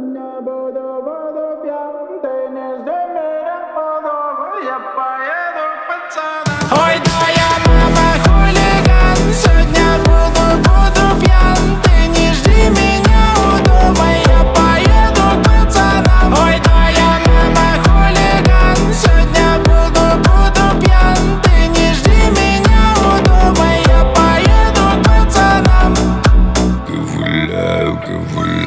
сегодня буду пьян. Ты не жди меня по дому, я поеду к пацанам. Ой, твоя мама хулиган, сегодня буду пьян. Ты не жди меня у дома, я поеду к пацанам. Ой, твоя мама хулиган, сегодня буду пьян. Ты не жди меня у дома, я поеду к пацанам. Гуляю,